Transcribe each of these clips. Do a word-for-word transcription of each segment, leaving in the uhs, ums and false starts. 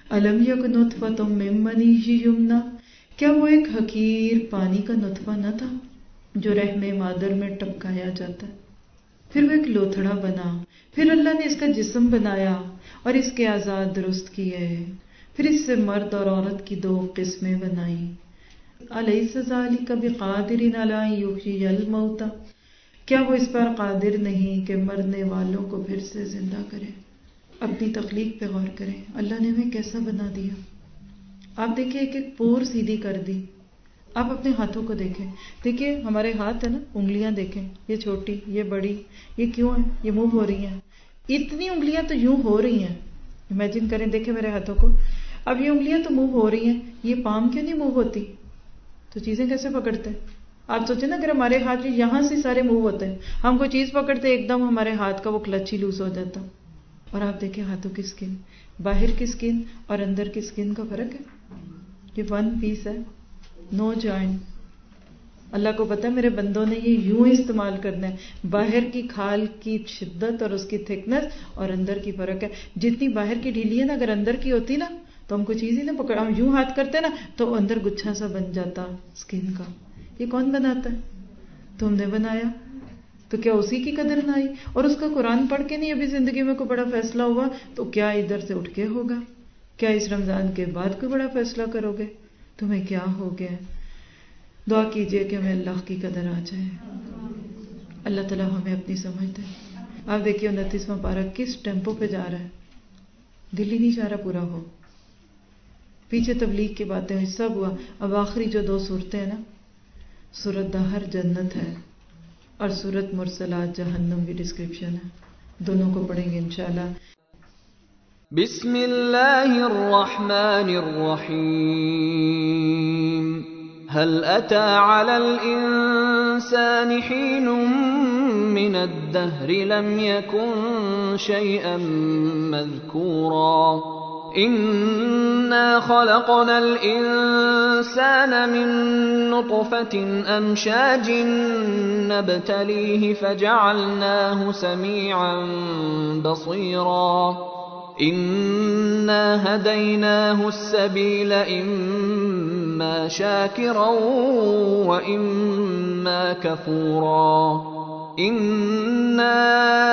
الم یک نطفۃ من منی یمنی، کیا وہ ایک حقیر پانی کا نطفہ نہ تھا جو رحم مادر میں ٹپکایا جاتا ہے، پھر وہ ایک لوتھڑا بنا، پھر اللہ نے اس کا جسم بنایا اور اس کے اعضاء درست کیے، پھر اس سے مرد اور عورت کی دو قسمیں بنائیں۔ الیس ذلک بقادر علی ان یحیی الموتى، کیا وہ اس پر قادر نہیں کہ مرنے والوں کو پھر سے زندہ کرے؟ اپنی تخلیق پہ غور کریں، اللہ نے ہمیں کیسا بنا دیا۔ آپ دیکھیں ایک ایک پور سیدھی کر دی۔ آپ اپنے ہاتھوں کو دیکھیں، دیکھیں ہمارے ہاتھ ہے نا، انگلیاں دیکھیں، یہ چھوٹی، یہ بڑی، یہ کیوں ہے؟ یہ موو ہو رہی ہیں۔ اتنی انگلیاں تو یوں ہو رہی ہیں، امیجن کریں، دیکھیں میرے ہاتھوں کو، اب یہ انگلیاں تو موو ہو رہی ہیں، یہ پام کیوں نہیں موو ہوتی؟ تو چیزیں کیسے پکڑتے ہیں؟ آپ سوچیں نا، اگر ہمارے ہاتھ یہاں سے سارے موو ہوتے ہیں، ہم کوئی چیز پکڑتے ایک دم ہمارے ہاتھ کا وہ کلچ ہی لوز ہو جاتا۔ اور آپ دیکھیں ہاتھوں کی سکن، باہر کی سکن اور اندر کی سکن کا فرق ہے، یہ ون پیس ہے، نو جوائنٹ۔ اللہ کو پتا ہے میرے بندوں نے یہ یوں استعمال کرنا ہے، باہر کی کھال کی شدت اور اس کی تھکنس اور اندر کی فرق ہے۔ جتنی باہر کی ڈھیلی ہے نا، اگر اندر کی ہوتی نا تو ہم کوئی چیز ہی نہ پکڑ، ہم یوں ہاتھ کرتے نا تو اندر گچھا سا بن جاتا سکن کا۔ یہ کون بناتا ہے؟ تم نے بنایا، تو کیا اسی کی قدر نہ آئی؟ اور اس کا قرآن پڑھ کے نہیں ابھی زندگی میں کوئی بڑا فیصلہ ہوا تو کیا ادھر سے اٹھ کے ہوگا؟ کیا اس رمضان کے بعد کوئی بڑا فیصلہ کرو گے؟ تمہیں کیا ہو گیا؟ دعا کیجئے کہ ہمیں اللہ کی قدر آ جائے، اللہ تعالیٰ ہمیں اپنی سمجھ دے۔ آپ دیکھیے انتیسواں پارہ کس ٹیمپو پہ جا رہا ہے، دل ہی نہیں چاہ رہا پورا ہو۔ پیچھے تبلیغ کی باتیں ہوئی، سب ہوا، اب آخری جو دو صورتیں ہیں نا، سورۃ دہر جنت ہے اور سورۃ مرسلات جہنم کی ڈسکرپشن ہے، دونوں کو پڑھیں گے انشاءاللہ۔ بسم اللہ الرحمن الرحیم، هل أتى على الإنسان حين من الدهر لم يكن شيئا مذكورا إنا خلقنا الإنسان من نطفة أمشاج نبتليه فجعلناه سميعا بصيرا إنا هديناه السبيل إما شاكرا وإما كفورا إنا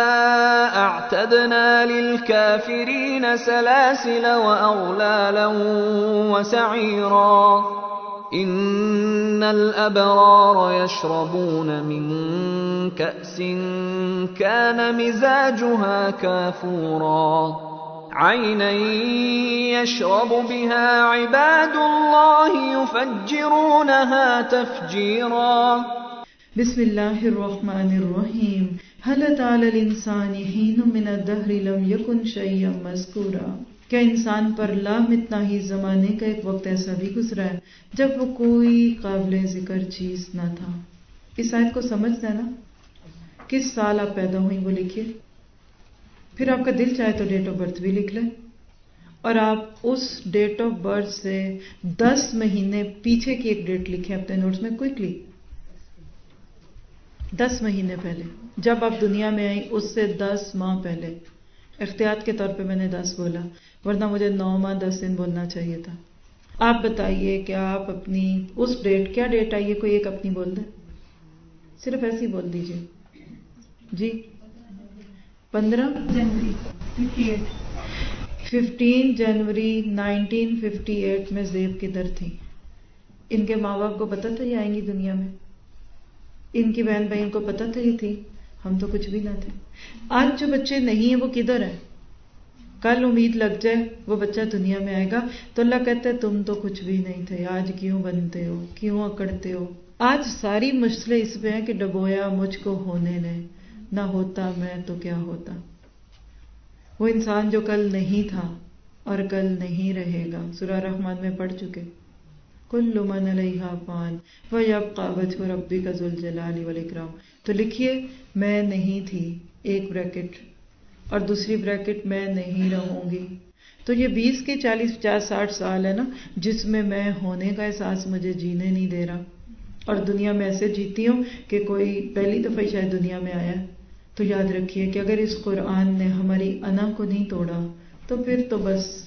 أعتدنا للكافرين سلاسل وأغلالا وسعيرا إن الأبرار يشربون من كأس كان مزاجها كافورا عينا يشرب بها عباد الله يفجرونها تفجيرا بسم اللہ الرحمن الرحیم، هل أتى على الإنسان حين من الدهر لم يكن شيئا مذكورا، کیا انسان پر لام اتنا ہی زمانے کا ایک وقت ایسا بھی گزرا ہے جب وہ کوئی قابل ذکر چیز نہ تھا۔ اس آیت کو سمجھنا ہے نا، کس سال آپ پیدا ہوئی وہ لکھیے، پھر آپ کا دل چاہے تو ڈیٹ آف برتھ بھی لکھ لیں، اور آپ اس ڈیٹ آف برتھ سے دس مہینے پیچھے کی ایک ڈیٹ لکھیں اپنے نوٹس میں کوئکلی، دس مہینے پہلے جب آپ دنیا میں آئیں اس سے دس ماہ پہلے۔ احتیاط کے طور پہ میں نے دس بولا، ورنہ مجھے نو ماہ دس دن بولنا چاہیے تھا۔ آپ بتائیے کہ آپ اپنی اس ڈیٹ، کیا ڈیٹ آئی ہے، کوئی ایک اپنی بول دیں، صرف ایسے ہی بول دیجیے جی۔ پندرہ جنوری ففٹی ایٹ ففٹین جنوری نائنٹین ففٹی ایٹ میں زیب کدھر تھی؟ ان کے ماں باپ کو پتا تھا یہ آئیں گی دنیا میں؟ ان کی بہن بھائیوں کو پتا تھا یہ تھی؟ ہم تو کچھ بھی نہ تھے۔ آج جو بچے نہیں ہیں وہ کدھر ہیں؟ کل امید لگ جائے وہ بچہ دنیا میں آئے گا تو اللہ کہتا ہے تم تو کچھ بھی نہیں تھے، آج کیوں بنتے ہو، کیوں اکڑتے ہو؟ آج ساری مسئلے اس پہ ہیں کہ ڈبویا مجھ کو ہونے دیں، نہ ہوتا میں تو کیا ہوتا۔ وہ انسان جو کل نہیں تھا اور کل نہیں رہے گا، سورہ رحمان میں پڑھ چکے، کل من علیہا فان ویبقی وجہ ربک ذو الجلال والاکرام۔ تو لکھیے میں نہیں تھی ایک بریکٹ اور دوسری بریکٹ میں نہیں رہوں گی۔ تو یہ بیس کے چالیس پچاس ساٹھ سال ہے نا جس میں میں ہونے کا احساس مجھے جینے نہیں دے رہا، اور دنیا میں ایسے جیتی ہوں کہ کوئی پہلی دفعہ شاید دنیا میں آیا۔ تو یاد رکھیے کہ اگر اس قرآن نے ہماری انا کو نہیں توڑا تو پھر تو بس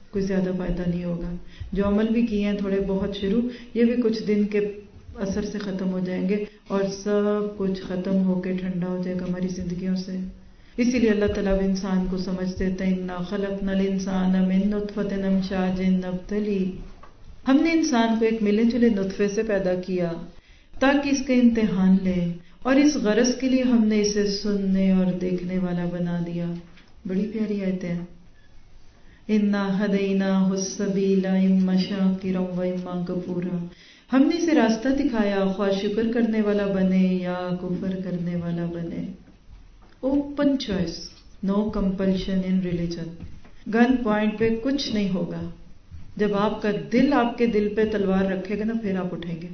کوئی زیادہ فائدہ نہیں ہوگا. جو عمل بھی کیے ہیں تھوڑے بہت شروع، یہ بھی کچھ دن کے اثر سے ختم ہو جائیں گے اور سب کچھ ختم ہو کے ٹھنڈا ہو جائے گا ہماری زندگیوں سے. اسی لیے اللہ تعالیٰ انسان کو سمجھ دیتے ہیں اِنَّا خَلَقْنَا الْإِنسَانَ مِن نُطْفَةٍ أَمْشَاجٍ نَبْتَلِيهِ. ہم نے انسان کو ایک ملے جلے نطفے سے پیدا کیا تاکہ اس کا امتحان لیں، اور اس غرض کے لیے ہم نے اسے سننے اور دیکھنے والا بنا دیا. بڑی پیاری آیتیں ہیں. اِنَّا هَدَيْنَاهُ السَّبِيلَ إِمَّا شَاكِرًا وَإِمَّا كَفُورًا. ہم نے اسے راستہ دکھایا، خواہ شکر کرنے والا بنے یا کفر کرنے والا بنے. Open choice, no compulsion in religion. Gun point پہ کچھ نہیں ہوگا. جب آپ کا دل آپ کے دل پہ تلوار رکھے گا نا، پھر آپ اٹھیں گے.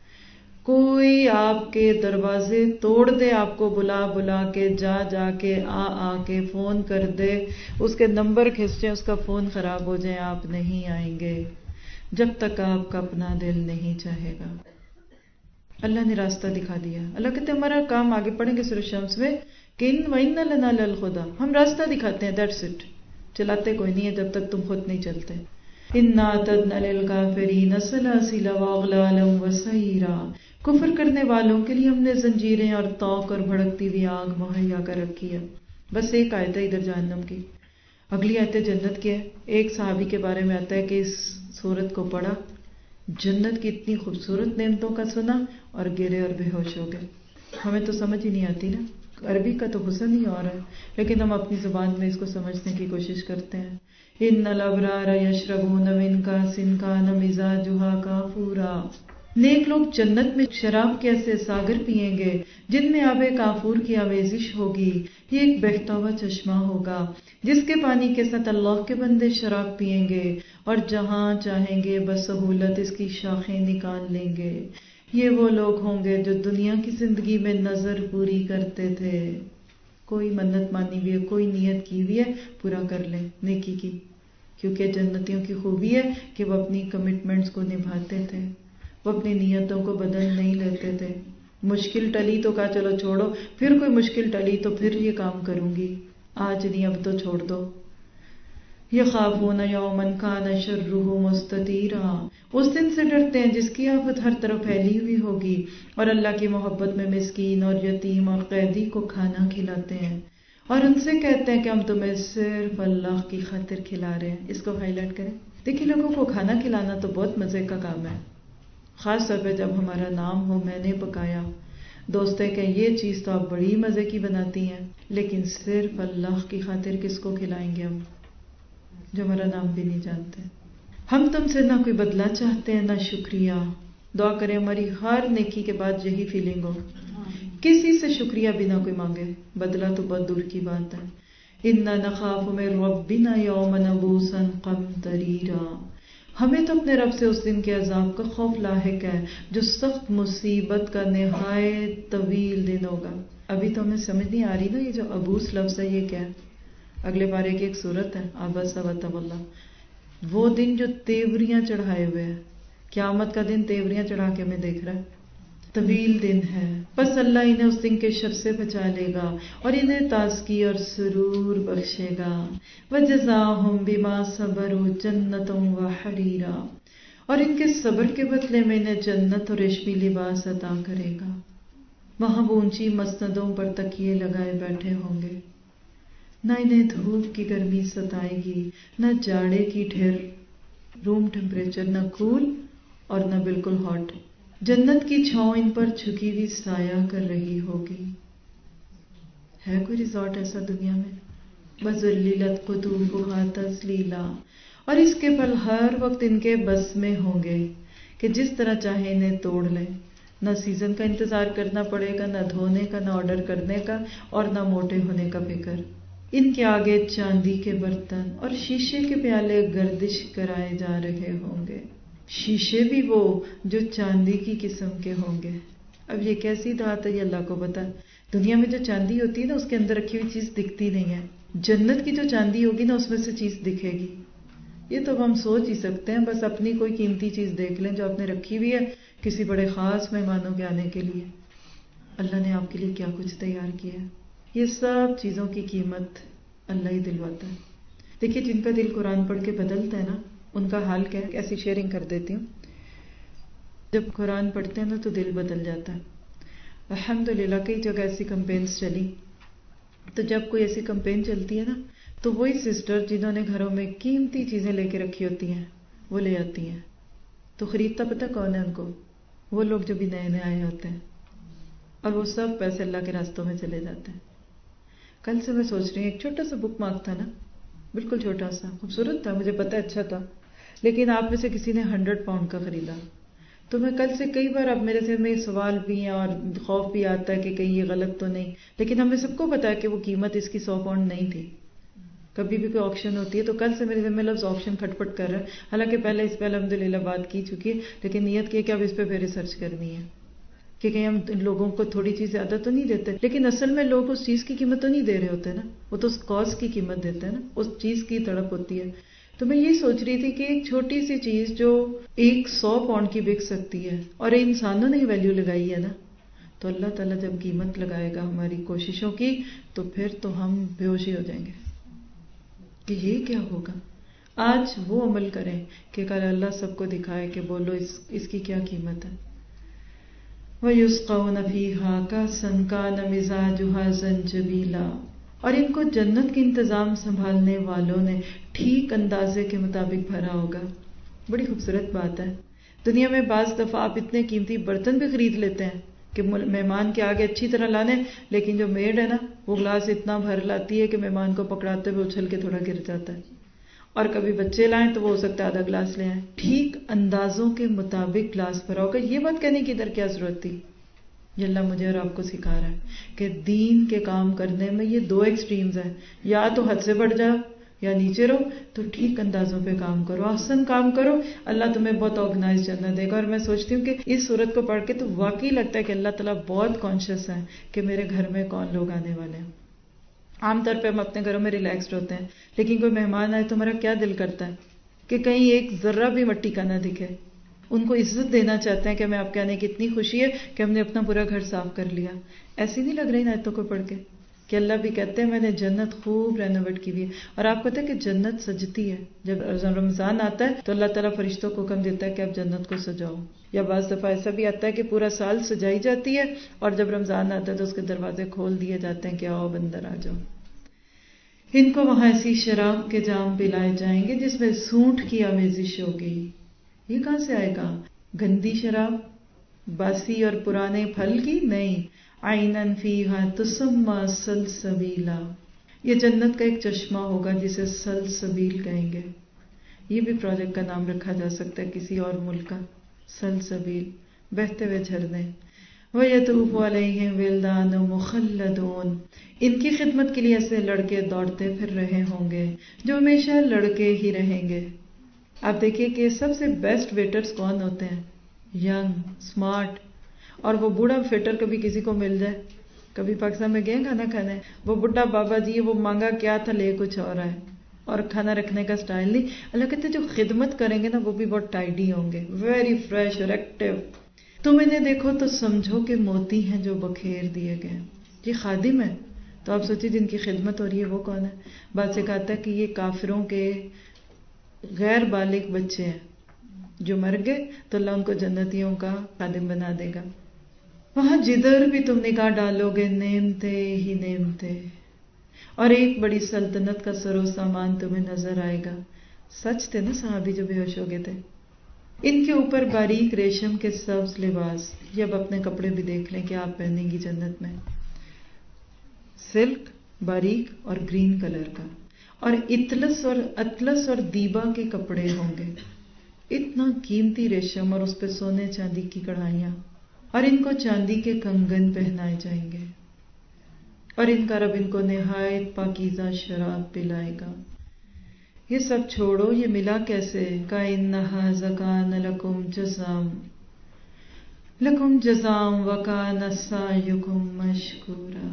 کوئی آپ کے دروازے توڑ دے، آپ کو بلا بلا کے، جا جا کے، آ آ کے فون کر دے، اس کے نمبر کھینچیں، اس کا فون خراب ہو جائے، آپ نہیں آئیں گے جب تک آپ کا اپنا دل نہیں چاہے گا. اللہ نے راستہ دکھا دیا. اللہ کہتے ہیں ہمارا کام، آگے پڑھیں گے سورۃ شمس میں، کہ ان وَإِنَّ لَنَا لَلْهُدَىٰ. ہم راستہ دکھاتے ہیں، دیٹس اٹ. چلاتے کوئی نہیں ہے جب تک تم خود نہیں چلتے. اِنَّا أَعْتَدْنَا لِلْكَافِرِينَ سَلَاسِلَ وَأَغْلَالًا وَسَعِيرًا. کفر کرنے والوں کے لیے ہم نے زنجیریں اور طوق اور بھڑکتی ہوئی آگ مہیا کر رکھی ہے. بس ایک آیت ہے ادھر جہنم کی، اگلی آیت جنت کی ہے. ایک صحابی کے بارے میں آتا ہے کہ اس سورت کو پڑھا، جنت کی اتنی خوبصورت نعمتوں کا سنا اور گرے اور بے ہوش ہو گئے. ہمیں تو سمجھ ہی نہیں آتی نا، عربی کا تو حسن ہی اور ہے، لیکن ہم اپنی زبان میں اس کو سمجھنے کی کوشش کرتے ہیں. ان الابرار یشربون من کاس کان مزاجها کافورا. نیک لوگ جنت میں شراب کے ایسے ساگر پیئیں گے جن میں آب کافور کی آمیزش ہوگی. یہ ایک بہتا ہوا چشمہ ہوگا جس کے پانی کے ساتھ اللہ کے بندے شراب پیئیں گے اور جہاں چاہیں گے بسہولت اس کی شاخیں نکال لیں گے. یہ وہ لوگ ہوں گے جو دنیا کی زندگی میں نظر پوری کرتے تھے. کوئی منت مانی ہوئی ہے، کوئی نیت کی ہوئی ہے، پورا کر لیں نیکی کی، کیونکہ جنتیوں کی خوبی ہے کہ وہ اپنی کمٹمنٹس کو نبھاتے تھے، وہ اپنی نیتوں کو بدل نہیں لیتے تھے. مشکل ٹلی تو کہا چلو چھوڑو، پھر کوئی مشکل ٹلی تو پھر یہ کام کروں گی، آج نہیں اب تو چھوڑ دو. یخافون یوما کان شرہ مستطیرا. اس دن سے ڈرتے ہیں جس کی آفت ہر طرف پھیلی ہوئی ہوگی، اور اللہ کی محبت میں مسکین اور یتیم اور قیدی کو کھانا کھلاتے ہیں اور ان سے کہتے ہیں کہ ہم تمہیں صرف اللہ کی خاطر کھلا رہے ہیں. اس کو ہائی لائٹ کریں. دیکھیے لوگوں کو کھانا کھلانا تو بہت مزے کا کام ہے، خاص طور پہ جب ہمارا نام ہو میں نے پکایا. دوست ہے کہ یہ چیز تو آپ بڑی مزے کی بناتی ہیں، لیکن صرف اللہ کی خاطر کس کو کھلائیں گے ہم جو ہمارا نام بھی نہیں جانتے. ہم تم سے نہ کوئی بدلہ چاہتے ہیں نہ شکریہ. دعا کریں ہماری ہر نیکی کے بعد یہی فیلنگ ہو، کسی سے شکریہ بھی نہ کوئی مانگے، بدلہ تو بہت دور کی بات ہے. اِنَّا نَخَافُ مِن رَبِّنَا يَوْمًا عَبُوسًا قَمْطَرِيرًا. ہمیں تو اپنے رب سے اس دن کے عذاب کا خوف لاحق ہے جو سخت مصیبت کا نہایت طویل دن ہوگا. ابھی تو ہمیں سمجھ نہیں آ رہی نا یہ جو عبوس لفظ ہے یہ کیا ہے. اگلے بارے کی ایک صورت ہے عبس وتولی، وہ دن جو تیوریاں چڑھائے ہوئے ہے. قیامت کا دن تیوریاں چڑھا کے ہمیں دیکھ رہا ہے، طویل دن ہے. بس اللہ انہیں اس دن کے شر سے بچا لے گا اور انہیں تازگی اور سرور بخشے گا. وَجَزَاهُمْ بِمَا صَبَرُوا جَنَّةً وَحَرِيرًا. اور ان کے صبر کے بدلے میں انہیں جنت اور ریشمی لباس عطا کرے گا. وہاں وہ اونچی مسندوں پر تکیے لگائے بیٹھے ہوں گے، نہ انہیں دھوپ کی گرمی ستائے گی نہ جاڑے کی ٹھیر، روم ٹیمپریچر نہ کول اور نہ بالکل ہاٹ. جنت کی چھاؤں ان پر جھکی ہوئی سایہ کر رہی ہوگی. ہے کوئی ریزورٹ ایسا دنیا میں؟ وَذُلِّلَتْ قُطُوفُهَا تَذْلِيلًا. اور اس کے پھل ہر وقت ان کے بس میں ہوں گے کہ جس طرح چاہے انہیں توڑ لیں. نہ سیزن کا انتظار کرنا پڑے گا، نہ دھونے کا، نہ آرڈر کرنے کا، اور نہ موٹے ہونے کا فکر. ان کے آگے چاندی کے برتن اور شیشے کے پیالے گردش کرائے جا رہے ہوں گے. شیشے بھی وہ جو چاندی کی قسم کے ہوں گے. اب یہ کیسی دھات ہے یہ اللہ کو پتہ. دنیا میں جو چاندی ہوتی ہے نا اس کے اندر رکھی ہوئی چیز دکھتی نہیں ہے. جنت کی جو چاندی ہوگی نا اس میں سے چیز دکھے گی. یہ تو ہم سوچ ہی سکتے ہیں. بس اپنی کوئی قیمتی چیز دیکھ لیں جو آپ نے رکھی ہوئی ہے کسی بڑے خاص مہمانوں کے آنے کے لیے. اللہ نے آپ کے لیے کیا کچھ تیار کیا ہے. یہ سب چیزوں کی قیمت اللہ ہی دلواتا ہے. دیکھیے جن کا دل قرآن پڑھ کے بدلتا ہے نا، ان کا حال کیا ہے، ایسی شیئرنگ کر دیتی ہوں. جب قرآن پڑھتے ہیں نا تو دل بدل جاتا ہے. الحمدللہ کئی جگہ ایسی کمپینز چلی، تو جب کوئی ایسی کمپین چلتی ہے نا تو وہی سسٹر جنہوں نے گھروں میں قیمتی چیزیں لے کے رکھی ہوتی ہیں وہ لے آتی ہیں. تو خریدتا پتہ کون ہے ان کو؟ وہ لوگ جو بھی نئے نئے آئے ہوتے ہیں، اور وہ سب پیسے اللہ کے راستوں میں چلے جاتے ہیں. کل سے میں سوچ رہی ہوں، ایک چھوٹا سا بک مارک تھا نا، بالکل چھوٹا سا، خوبصورت تھا، مجھے پتہ اچھا تھا، لیکن آپ میں سے کسی نے ہنڈریڈ پاؤنڈ کا خریدا. تو میں کل سے کئی بار اب میرے ذہن میں سوال بھی ہیں اور خوف بھی آتا ہے کہ کہیں یہ غلط تو نہیں، لیکن ہمیں سب کو پتا ہے کہ وہ قیمت اس کی سو پاؤنڈ نہیں تھی. کبھی بھی کوئی آکشن ہوتی ہے تو کل سے میرے ذہن میں لفظ آکشن کھٹ پٹ کر رہا ہے، حالانکہ پہلے اس پہ الحمدللہ بات کی چکی ہے، لیکن نیت کی ہے کہ اب اس پہ پھر ریسرچ کرنی ہے کہ کہیں ہم لوگوں کو تھوڑی چیز زیادہ تو نہیں دیتے، لیکن اصل میں لوگ اس چیز کی قیمت تو نہیں دے رہے ہوتے نا، وہ تو اس کاز کی قیمت دیتے ہیں نا، اس چیز کی تڑپ ہوتی ہے. تو میں یہ سوچ رہی تھی کہ ایک چھوٹی سی چیز جو ایک سو پاؤنڈ کی بک سکتی ہے اور انسانوں نے ہی ویلیو لگائی ہے نا، تو اللہ تعالیٰ جب قیمت لگائے گا ہماری کوششوں کی تو پھر تو ہم بے ہوش ہی ہو جائیں گے کہ یہ کیا ہوگا. آج وہ عمل کریں کہ کل اللہ سب کو دکھائے کہ بولو اس, اس کی کیا قیمت ہے. وَيُسْقَوْنَ فِيهَا كَأْسًا كَانَ مِزَاجُهَا زَنْجَبِيلًا، اور ان کو جنت کے انتظام سنبھالنے والوں نے ٹھیک اندازے کے مطابق بھرا ہوگا. بڑی خوبصورت بات ہے. دنیا میں بعض دفعہ آپ اتنے قیمتی برتن بھی خرید لیتے ہیں کہ مہمان کے آگے اچھی طرح لانے، لیکن جو میڈ ہے نا وہ گلاس اتنا بھر لاتی ہے کہ مہمان کو پکڑاتے ہوئے اچھل کے تھوڑا گر جاتا ہے. اور کبھی بچے لائیں تو وہ ہو سکتا ہے آدھا گلاس لے آئیں. ٹھیک اندازوں کے مطابق گلاس بھرا ہوگا. یہ بات کہنے کی ادھر کیا ضرورت تھی؟ یہ اللہ مجھے اور آپ کو سکھا رہا ہے کہ دین کے کام کرنے میں یہ دو ایکسٹریمز ہیں، یا تو حد سے بڑھ جاؤ یا نیچے رہو. تو ٹھیک اندازوں پہ کام کرو، احسن کام کرو، اللہ تمہیں بہت آرگنائز جنت دے گا. اور میں سوچتی ہوں کہ اس صورت کو پڑھ کے تو واقعی لگتا ہے کہ اللہ تعالیٰ بہت کانشیس ہے کہ میرے گھر میں کون لوگ آنے والے ہیں. عام طور پہ ہم اپنے گھروں میں ریلیکسڈ ہوتے ہیں، لیکن کوئی مہمان آئے تو ہمارا کیا دل کرتا ہے کہ کہیں ایک ذرہ بھی مٹی کا نہ دکھے. ان کو عزت دینا چاہتے ہیں کہ میں آپ کے آنے کی اتنی خوشی ہے کہ ہم نے اپنا پورا گھر صاف کر لیا. ایسی نہیں لگ رہی نا آیتوں کو پڑھ کے کہ اللہ بھی کہتے ہیں میں نے جنت خوب رینوویٹ کی ہوئی ہے. اور آپ کو پتہ ہے کہ جنت سجتی ہے. جب رمضان آتا ہے تو اللہ تعالیٰ فرشتوں کو حکم دیتا ہے کہ آپ جنت کو سجاؤ. یا بعض دفعہ ایسا بھی آتا ہے کہ پورا سال سجائی جاتی ہے اور جب رمضان آتا ہے تو اس کے دروازے کھول دیے جاتے ہیں کہ آؤ بندر آ جاؤ. ان کو وہاں ایسی شراب کے جام پلائے جائیں گے جس میں سونٹ کی آمیزش ہوگی. یہ کہاں سے آئے گا؟ گندی شراب، باسی اور پرانے پھل کی نہیں. عینن فیہا تسمی سلسبیلا، یہ جنت کا ایک چشمہ ہوگا جسے سلسبیل کہیں گے. یہ بھی پروجیکٹ کا نام رکھا جا سکتا ہے کسی اور ملک کا، سلسبیل، بہتے ہوئے جھرنے. وَيَطُوفُ عَلَيْهِمْ وِلْدَانٌ مُخَلَّدُونَ، ان کی خدمت کے لیے ایسے لڑکے دوڑتے پھر رہے ہوں گے جو ہمیشہ لڑکے ہی رہیں گے. آپ دیکھیے کہ سب سے بیسٹ ویٹرز کون ہوتے ہیں؟ Young, smart. اور وہ بوڑھا ویٹر کبھی کسی کو مل جائے، کبھی پاکستان میں گئے کھانا کھانے، وہ بڈھا بابا جی وہ مانگا کیا تھا لے کچھ اور ہے، اور کھانا رکھنے کا سٹائل نہیں. اللہ کہتے ہیں جو خدمت کریں گے نا وہ بھی بہت ٹائڈی ہوں گے، ویری فریش اور ایکٹیو. تم انہیں دیکھو تو سمجھو کہ موتی ہیں جو بکھیر دیے گئے. یہ خادم ہے. تو آپ سوچیے جن کی خدمت ہو رہی ہے وہ کون ہے؟ بات سے کہتا ہے کہ یہ کافروں کے غیر بالغ بچے ہیں جو مر گئے تو اللہ ان کو جنتیوں کا خادم بنا دے گا. وہاں جدھر بھی تم نگاہ ڈالو گے نعمتیں ہی نعمتیں، اور ایک بڑی سلطنت کا سر و سامان تمہیں نظر آئے گا. سچ تھے نا صحابی جو بے ہوش ہو گئے تھے. ان کے اوپر باریک ریشم کے سبز لباس. یہ اب اپنے کپڑے بھی دیکھ لیں کہ آپ پہنیں گی جنت میں. سلک باریک اور گرین کلر کا، اور اطلس اور اطلس اور دیبا کے کپڑے ہوں گے. اتنا قیمتی ریشم اور اس پہ سونے چاندی کی کڑھائیاں، اور ان کو چاندی کے کنگن پہنائے جائیں گے، اور ان کا رب ان کو نہایت پاکیزہ شراب پلائے گا. یہ سب چھوڑو، یہ ملا کیسے؟ کَإِنَّهَا زَكَانَ لَكُمْ جَزَاءً لَكُمْ جَزَاءً وَكَانَ سَعْيُكُمْ مَشْكُورًا.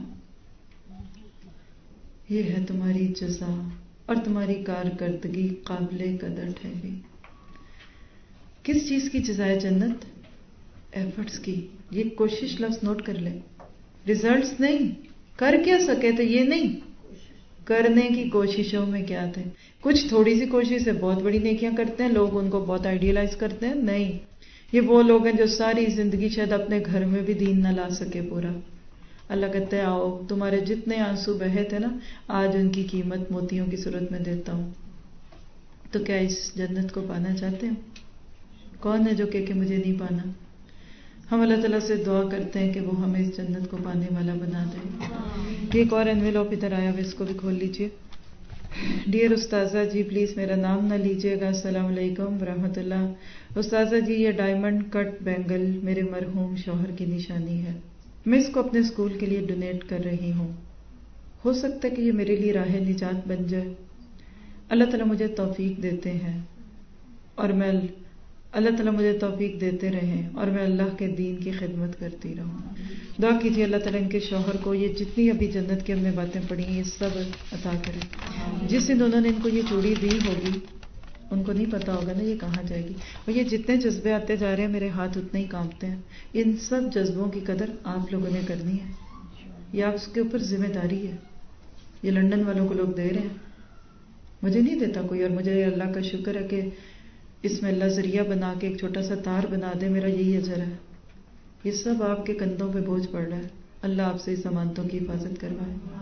یہ ہے تمہاری جزا اور تمہاری کارکردگی قابل قدر ٹھہری. کس چیز کی جزائے جنت؟ ایفرٹس کی. یہ کوشش لفظ نوٹ کر لیں. ریزلٹس نہیں، کر کیا سکے تو یہ نہیں، کرنے کی کوششوں میں کیا تھے. کچھ تھوڑی سی کوشش سے بہت بڑی نیکیاں کرتے ہیں, لوگ ان کو بہت آئیڈیلائز کرتے ہیں. نہیں, یہ وہ لوگ ہیں جو ساری زندگی شاید اپنے گھر میں بھی دین نہ لا سکے پورا. اللہ کہتے ہیں آؤ, تمہارے جتنے آنسو بہے تھے نا, آج ان کی قیمت موتیوں کی صورت میں دیتا ہوں. تو کیا اس جنت کو پانا چاہتے ہو؟ کون ہے جو کہ, کہ مجھے نہیں پانا؟ ہم اللہ تعالیٰ سے دعا کرتے ہیں کہ وہ ہمیں اس جنت کو پانے والا بنا دے. ایک اور انویلوپ ادھر آیا ہوا, اس کو بھی کھول لیجئے. ڈیئر استاذہ جی, پلیز میرا نام نہ لیجئے گا. السلام علیکم ورحمۃ اللہ. استاذہ جی, یہ ڈائمنڈ کٹ بینگل میرے مرحوم شوہر کی نشانی ہے. میں اس کو اپنے اسکول کے لیے ڈونیٹ کر رہی ہوں. ہو سکتا ہے کہ یہ میرے لیے راہ نجات بن جائے. اللہ تعالیٰ مجھے توفیق دیتے ہیں اور میں اللہ تعالیٰ مجھے توفیق دیتے رہیں اور میں اللہ کے دین کی خدمت کرتی رہوں. دعا کیجیے اللہ تعالیٰ ان کے شوہر کو یہ جتنی ابھی جنت کی ہم نے باتیں پڑھی ہیں یہ سب عطا کرے. جس دن انہوں نے ان کو یہ چوڑی دی ہوگی ان کو نہیں پتا ہوگا نا یہ کہاں جائے گی. اور یہ جتنے جذبے آتے جا رہے ہیں میرے ہاتھ اتنے ہی کانپتے ہیں. ان سب جذبوں کی قدر آپ لوگوں نے کرنی ہے. یہ آپ اس کے اوپر ذمہ داری ہے. یہ لندن والوں کو لوگ دے رہے ہیں, مجھے نہیں دیتا کوئی, اور مجھے اللہ کا شکر ہے کہ اس میں اللہ ذریعہ بنا کے ایک چھوٹا سا تار بنا دے, میرا یہی اجر ہے. یہ سب آپ کے کندھوں پہ بوجھ پڑ رہا ہے. اللہ آپ سے اس امانتوں کی حفاظت کروائے.